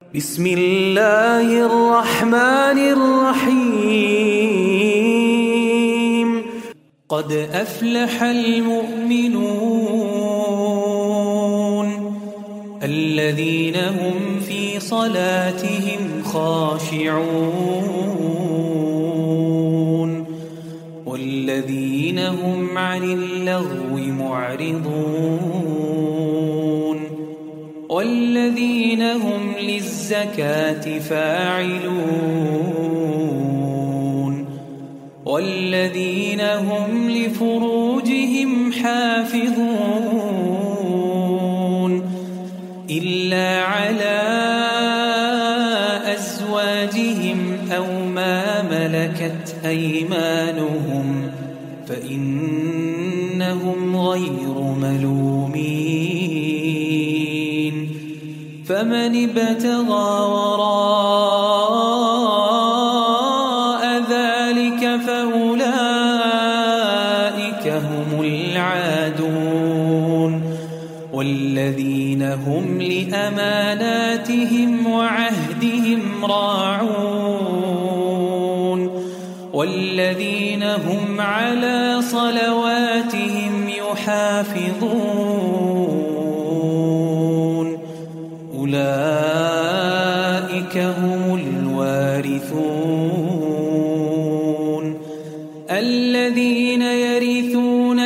بسم الله الرحمن الرحيم. قد أفلح المؤمنون الذين هم في صلاتهم خاشعون والذين هم عن اللغو معرضون والذين هم للزكاة فاعلون والذين هم لفروجهم حافظون إلا على أزواجهم أو ما ملكت أيمانهم فإنهم غير ملومين. فمن ابتغى وراء ذلك فأولئك هم العادون والذين هم لأماناتهم وعهدهم راعون والذين هم على صلواتهم يحافظون أولئك هم الوارثون الذين يرثون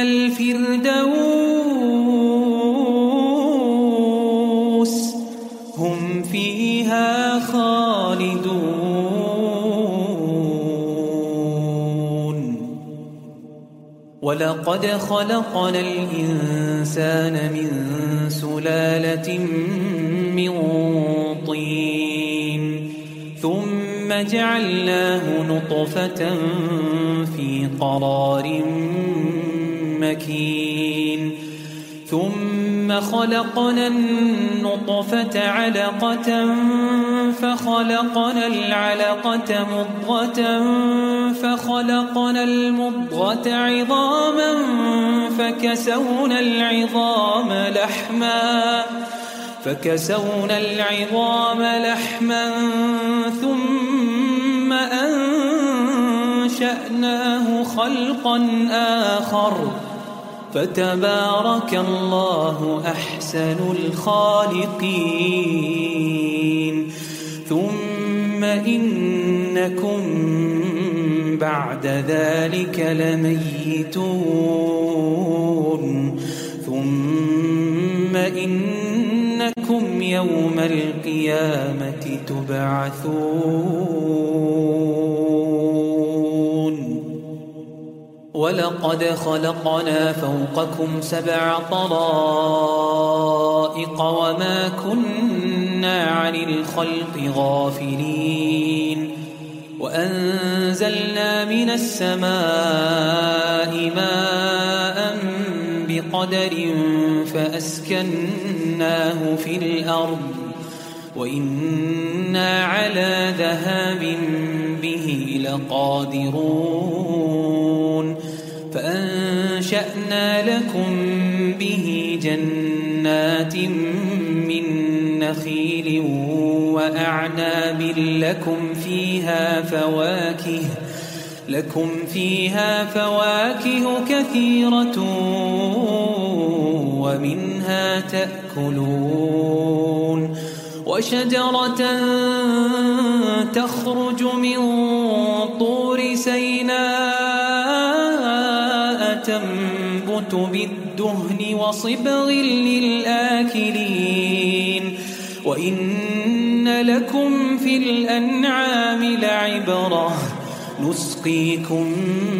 الفردوس هم فيها خالدون. ولقد خلقنا الإنسان من سلالة من طين ثم جعلناه نطفة في قرار مكين ثم خلقنا النطفة علقة فخلقنا العلقة مضغة فخلقنا المضغة عظاما فكسونا العظام لحما ثم أنشأناه خلقا آخر فتبارك الله أحسن الخالقين. ثم إنكم بعد ذلك لميتون ثم إنكم يوم القيامة تبعثون. ولقد خلقنا فوقكم 7 طرائق وما كنا عن الخلق غافلين وأنزلنا من السماء ماء بقدر فأسكناه في الأرض وإنا على ذهاب به لقادرون فأنشأنا لكم به جنات من نخيل وأعناب لكم فيها فواكه كثيرة ومنها تأكلون وشجرة تخرج من طور سيناء تنبت بالدهن وصبغ للآكلين وإن لكم في الأنعام لعبرة نسقيكم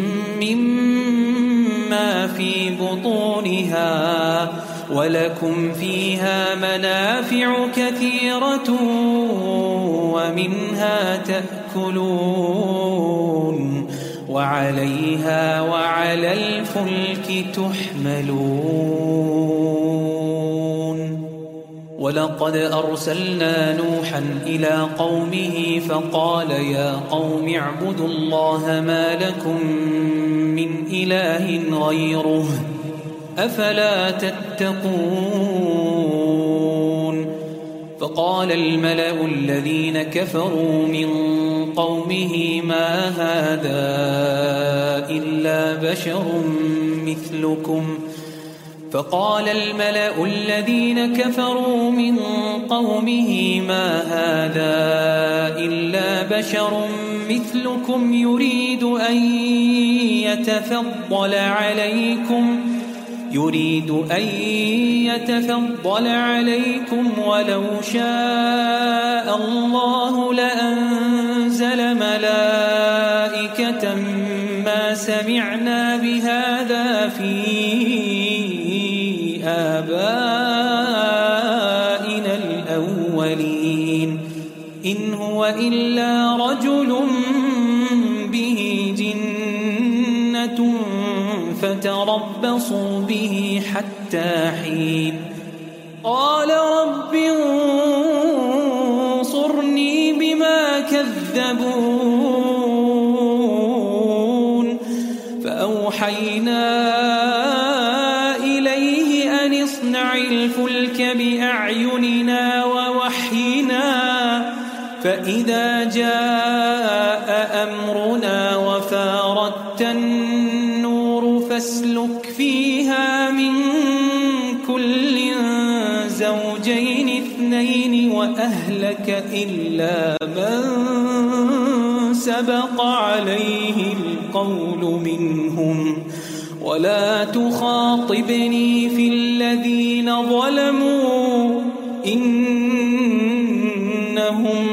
مما في بطونها ولكم فيها منافع كثيرة ومنها تأكلون وعليها وعلى الفلك تحملون. ولقد أرسلنا نوحا إلى قومه فقال يا قوم اعبدوا الله ما لكم من إله غيره أفلا تتقون فقال الملأ الذين كفروا من قومه ما هذا إلا بشر مثلكم فقال الملأ الذين كفروا من قومه ما هذا إلا بشر مثلكم يريد أن يتفضل عليكم ولو شاء الله لأنزل ملائكة ما سمعنا بهذا في آبائنا الأولين إن هو إلا رجل به جنة فتربصوا به حتى حين قال رب انصرني بما كذبون فأوحينا إليه أن اصنع الفلك بأعيننا ووحينا فإذا جاء أمرنا وفاردت النور فاسلك فيها من كل زوجين اثنين وأهلك إلا من سبق عليه القول منهم ولا تخاطبني في الذين ظلموا إنهم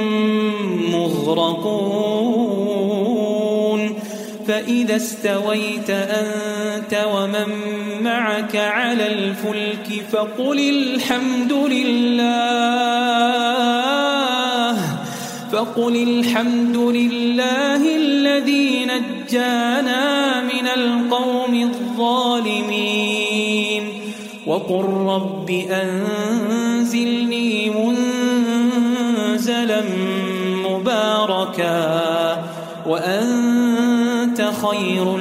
مغرقون فإذا استويت أنت ومن معك على الفلك فقل الحمد لله الذي نجانا من القوم الظالمين وقل رب أنزلني منزلا مباركا وأنت خير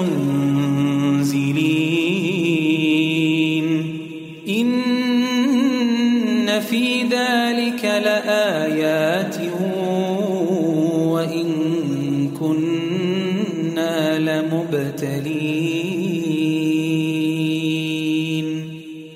المنزلين إن في ذلك لآيات وإن كنا لمبتلين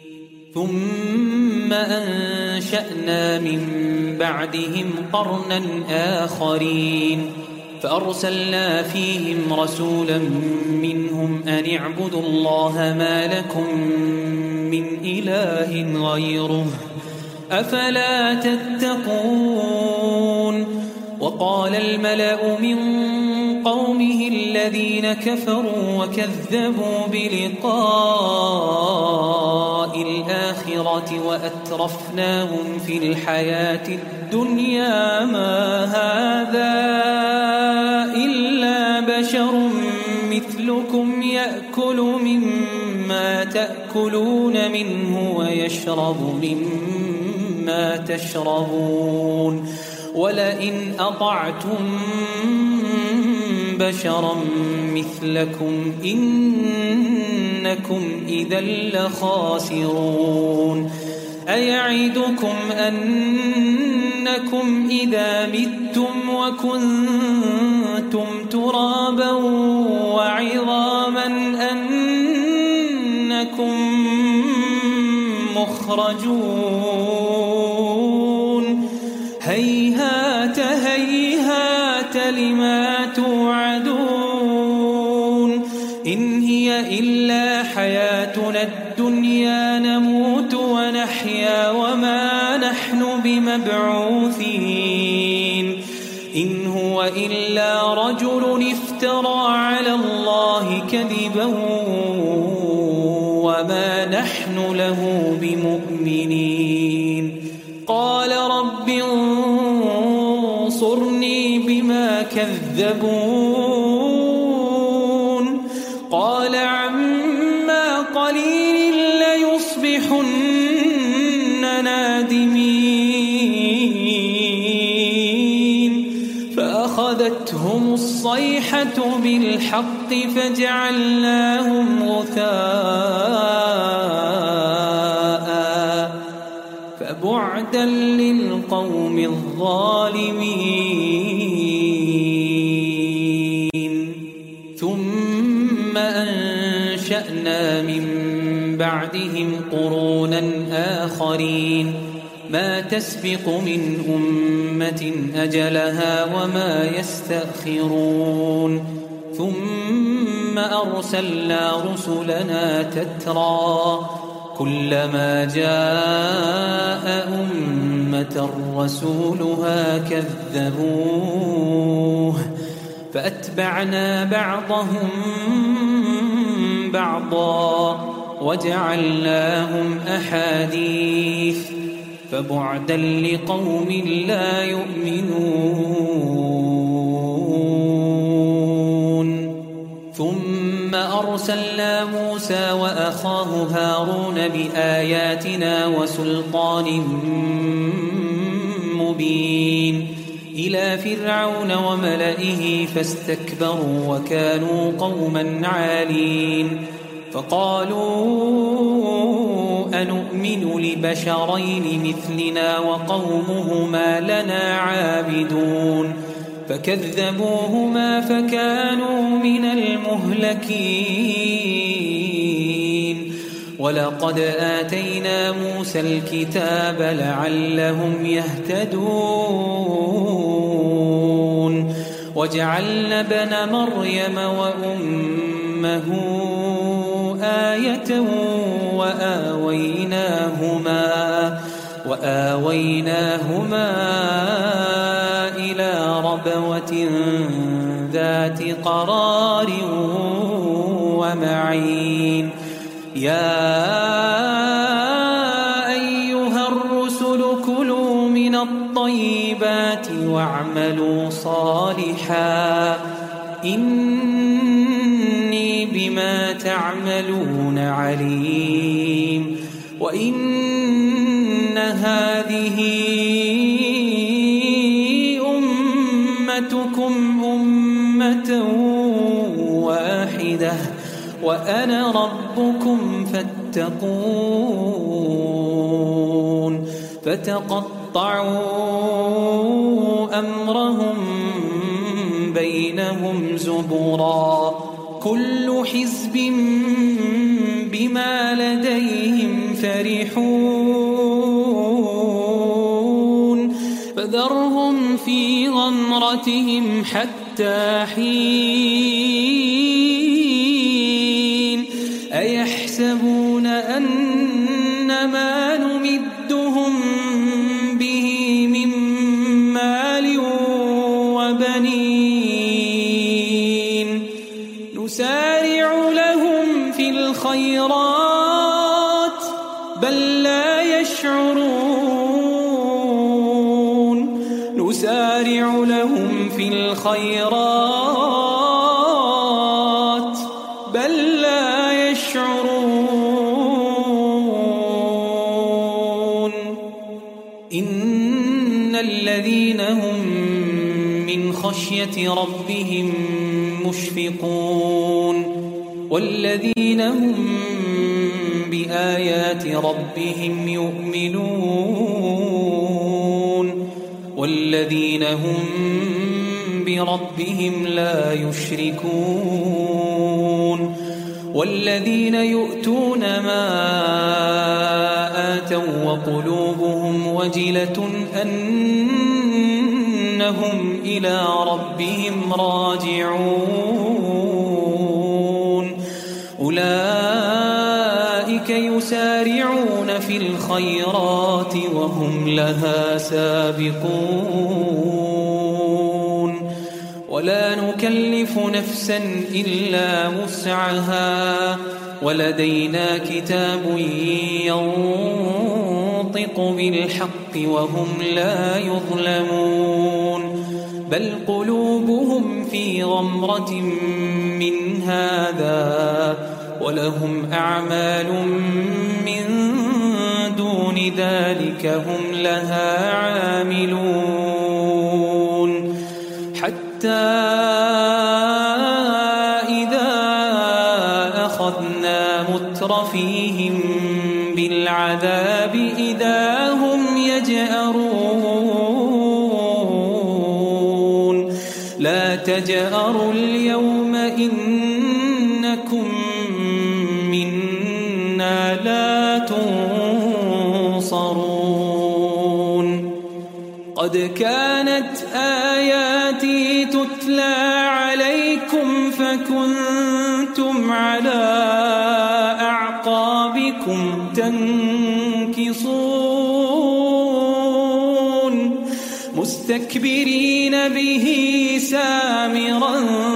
ثم أنشأنا من بعدهم قرنا آخرين فأرسلنا فيهم رسولا منهم أن اعبدوا الله ما لكم من إله غيره أفلا تتقون وقال الملأ من قومه الذين كفروا وكذبوا بلقاء الآخرة وأترفناهم في الحياة الدنيا ما هذا إلا بشر مثلكم يأكل مما تأكلون منه ويشرب مما تشربون ولئن أطعتم بشرا مثلكم إنكم إذا لخاسرون أيعدكم أنكم إذا متم وكنتم ترابا وعظاما أنكم مخرجون هيهات هيهات لما توعدون إن هي إلا حياتنا الدنيا نموت ونحيا وما نحن بمبعوثين إن هو إلا رجل افترى على الله كذبا وما نحن له بمؤمنين قال رب انصرني بما كذبون قال عما قليل ليصبحن نادمين فأخذتهم الصيحة بالحق فجعلناهم غثاء بعدا للقوم الظالمين ثم أنشأنا من بعدهم قرونا آخرين ما تسبق من أمة أجلها وما يستأخرون ثم أرسلنا رسلنا تترى كلما جاء أمة رسولها كذبوه فأتبعنا بعضهم بعضا وجعلناهم أحاديث فبعدا لقوم لا يؤمنون ثم أرسلنا موسى وأخاه هارون بآياتنا وسلطان مبين إلى فرعون وملئه فاستكبروا وكانوا قوما عالين فقالوا أنؤمن لبشرين مثلنا وقومهما لنا عابدون فكذبوهما فكانوا من المهلكين ولقد آتينا موسى الكتاب لعلهم يهتدون وجعلنا ابن مريم وأمه آية وآويناهما إلى ربوة ذات قرار ومعين يا أيها الرسل كلوا من الطيبات واعملوا صالحا إني بما تعملون عليم وإن هذه أمتكم أمة واحدة وأنا ربكم فاتقون فتقطعوا أمرهم بينهم زبرا كل حزب بما لديهم فرحون فذرهم في غمرتهم حتى حين أيحسبون أن ما نمدهم به من مال وبنين نسارع لهم في الخيرات بل لا يشعرون نسارع لهم في الخيرات بل لا يشعرون إن الذين هم من خشية ربهم مشفقون والذين هم بآيات ربهم يؤمنون والذين هم بربهم لا يشركون والذين يؤتون ما آتوا وقلوبهم وجلة أنهم إلى ربهم راجعون أولئك يسارعون في الخيرات وهم لها سابقون ولا نكلف نفسا إلا وسعها ولدينا كتاب ينطق بالحق وهم لا يظلمون بل قلوبهم في غمرة من هذا ولهم أعمال من دون ذلك هم لها عاملون حتى إذا أخذنا مترفيهم بالعذاب إذا هم فلا تجأروا اليوم إنكم منا لا تنصرون قد كانت آياتي تتلى عليكم فكنتم على أعقابكم تنكصون مستكبرين به سامرا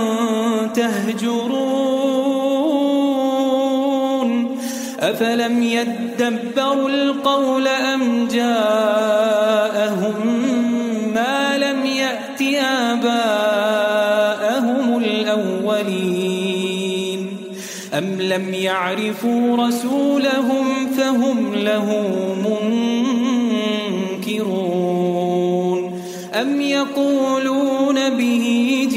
تهجرون أفلم يدبروا القول أم جاءهم ما لم يأت آباءهم الأولين أم لم يعرفوا رسولهم فهم له منكرون أم يقولون به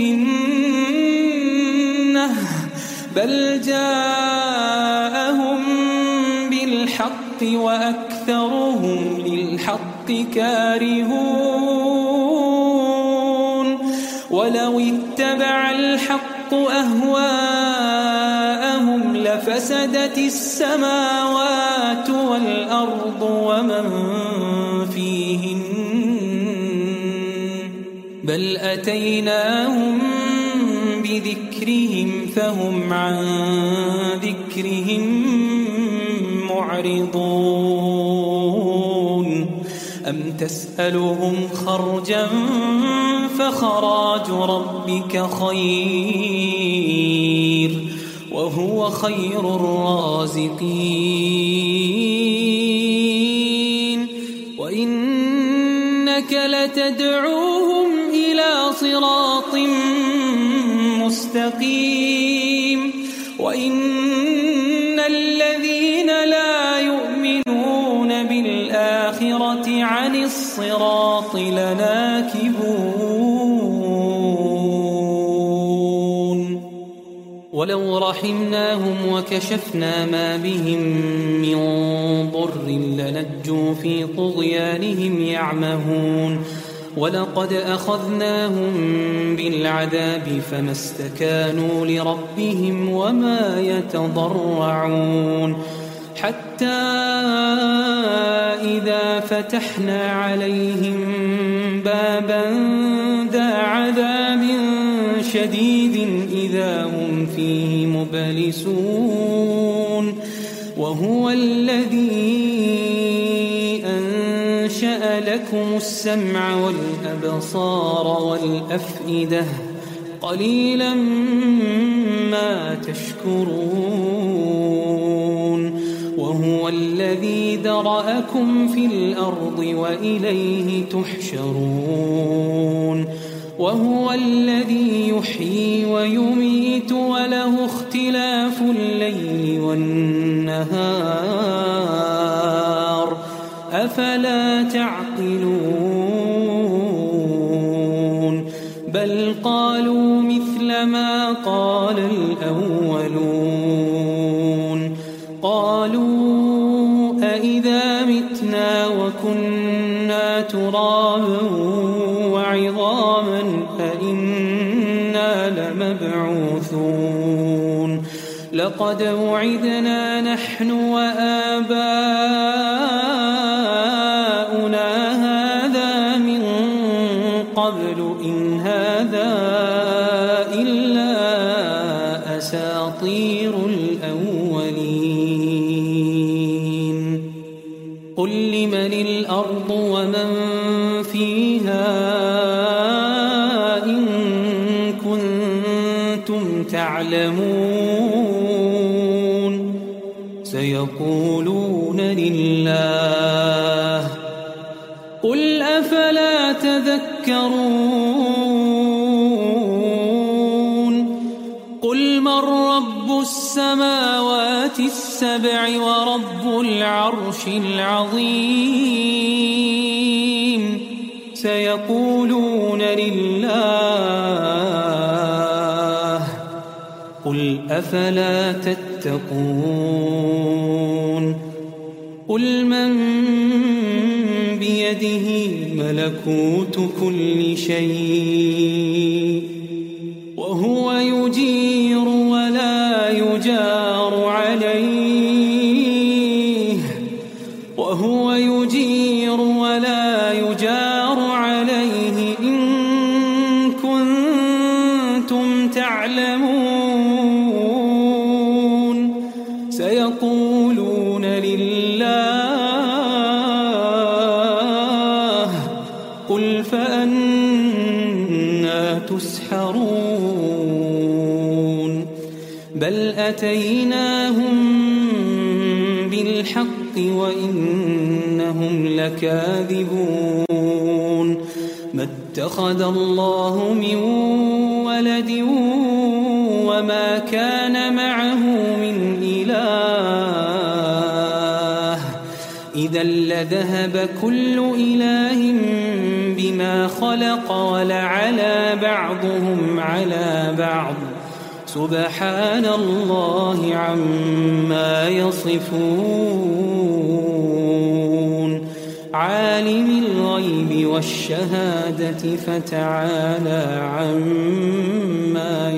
جنة بل جاءهم بالحق وأكثرهم للحق كارهون ولو اتبع الحق أهواءهم لفسدت السماوات والأرض ومن فيهن بل أتيناهم بذكرهم فهم عن ذكرهم معرضون أم تسألهم خرجا فخراج ربك خير وهو خير الرازقين وإنك لتدعوهم إلى صراط مستقيم وإن الذين لا يؤمنون بالآخرة عن الصراط لناكبون ولو رحمناهم وكشفنا ما بهم من ضر لنجوا في طغيانهم يعمهون ولقد أخذناهم بالعذاب فما استكانوا لربهم وما يتضرعون حتى إذا فتحنا عليهم بابا ذا عذاب شديد إذا هم فيه مبلسون وهو الذي أنشأ لكم السمع والأبصار والأفئدة قليلا ما تشكرون وهو الذي ذرأكم في الأرض وإليه تحشرون وهو الذي يحيي ويميت وله اختلاف الليل والنهار أفلا تعقلون بل قالوا مثل ما قال الأولون قالوا أإذا متنا وكنا ترابا وعظاما أإنا لمبعوثون لقد وعدنا نحن وآباؤنا هذا من قبل إن هذا إلا أساطير الأولين قل لمن الأرض ومن فيها إن كنتم تعلمون سيقولون لله قل أفلا تذكرون قل من رب السماوات السبع ورب العرش العظيم سيقولون لله قل أفلا تتقون قل من بيده ملكوت كل شيء وهو يجير ولا يجار عليه إن كنتم تعلمون سيقولون لله قل فأنى تسحرون بل أتيناهم بالحق وإنهم لكاذبون ما اتخذ الله من ولد وما كان معه من إله إذا لذهب كل إله بما خلق ولعلى بعضهم على بعض سبحان الله عما يصفون عالم الغيب والشهادة فتعالى عما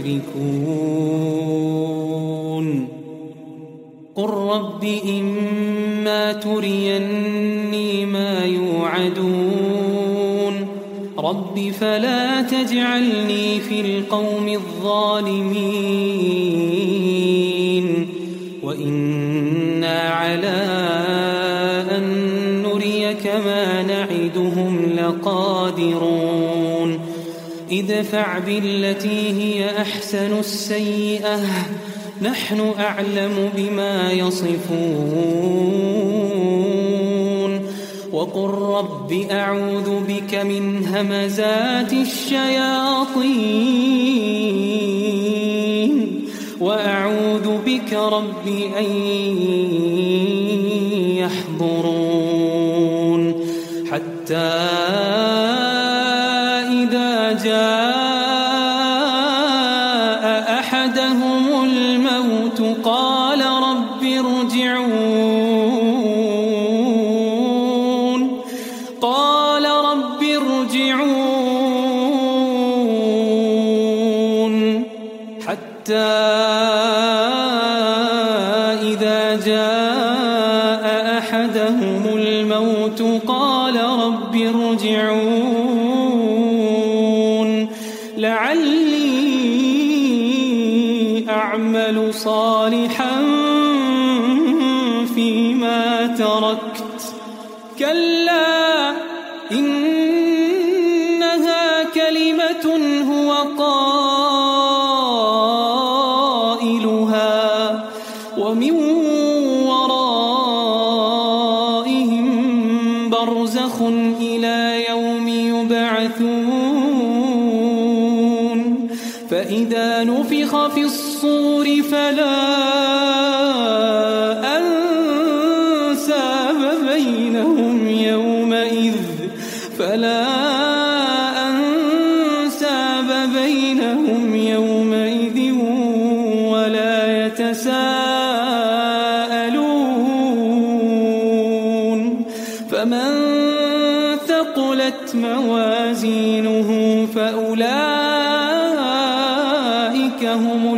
يشركون قل رب إما تريني ما يوعدون رب فلا تجعلني في القوم الظالمين وإنا على أن نريك ما نعدهم لقادرون ادفع بالتي هي أحسن السيئة نحن أعلم بما يصفون وقل رب أعوذ بك من همزات الشياطين وأعوذ بك رب أن يحضرون حتى إذا جاء أحدهم الموت قال رب ارجعون حتى إذا جاء أحدهم الموت قال رب ارجعون لعلي أعمل صالحا فيما تركت كلا إنها كلمة هو قائلها ومن ورائهم برزخ إلى يوم يبعثون فإذا نفخ في الصور فلا أنساب بينهم يومئذ ولا يتساءلون فمن ثقلت موازينه فأولئك هم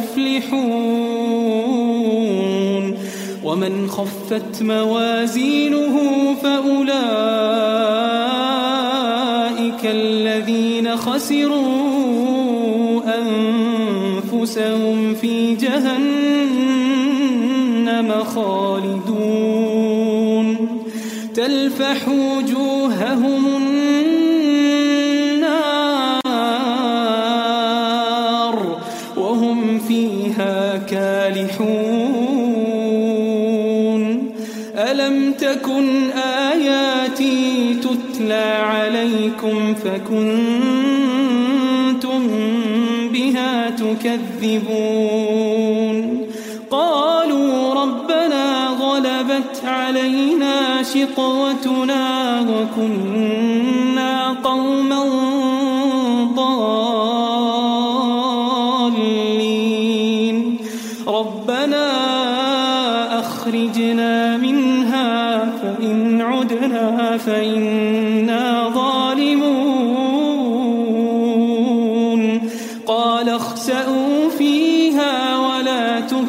المفلحون ومن خفت موازينه فأولئك الذين خسروا أنفسهم في جهنم خالدون تلفح وجوههم النار وهم فيها كالحون ألم تكن آياتي تتلى عليكم فكنتم بها تكذبون قالوا ربنا غلبت علينا شقوتنا وكنا قوما ضالين ربنا أخرجنا منها فإن عدنا فإنا ظالمون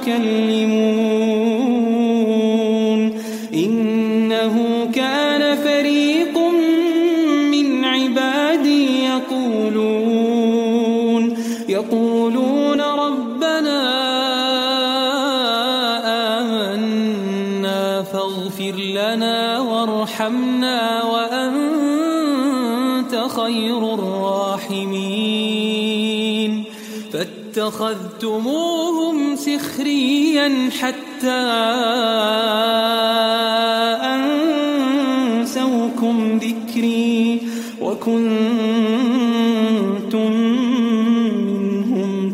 يكلمون إنه كان فريق من عبادي يقولون ربنا آمنا فاغفر لنا وارحمنا وأنت خير الراحمين فاتخذتموهم سخريا حتى أنسوكم ذكري وكنتم منهم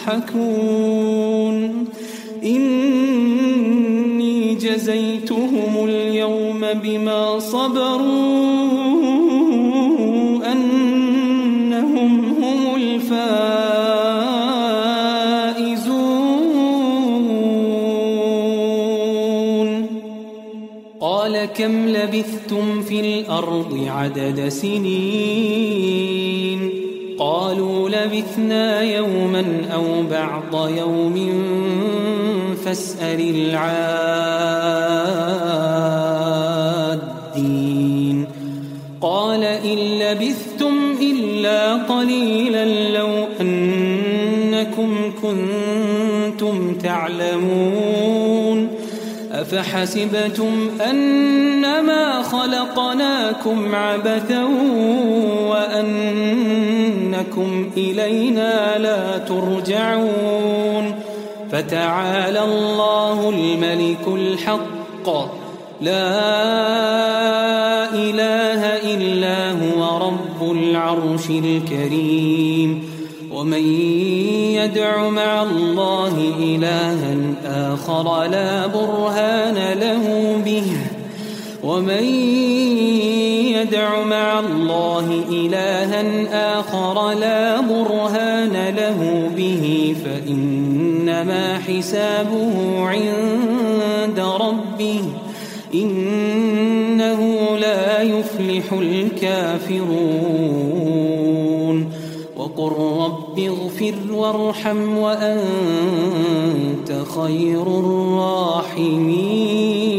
تضحكون إني جزيتهم اليوم بما صبروا أنهم هم الفائزون قال كم لبثتم في الأرض عدد سنين قالوا لبثنا يوما أو بعض يوم فاسأل العادين قال إن لبثتم إلا قليلا لو أنكم كنتم تعلمون أفحسبتم أنما خلقناكم عبثا وأنكم إلينا لا ترجعون فتعالى الله الملك الحق لا إله إلا هو رب العرش الكريم ومن يدع مع الله إلها آخر لا برهان له به ومن يدع مع الله إلها آخر لا برهان له به فإنما حسابه عند ربه إنه لا يفلح الكافرون وقل رب اغفر وارحم وأنت خير الراحمين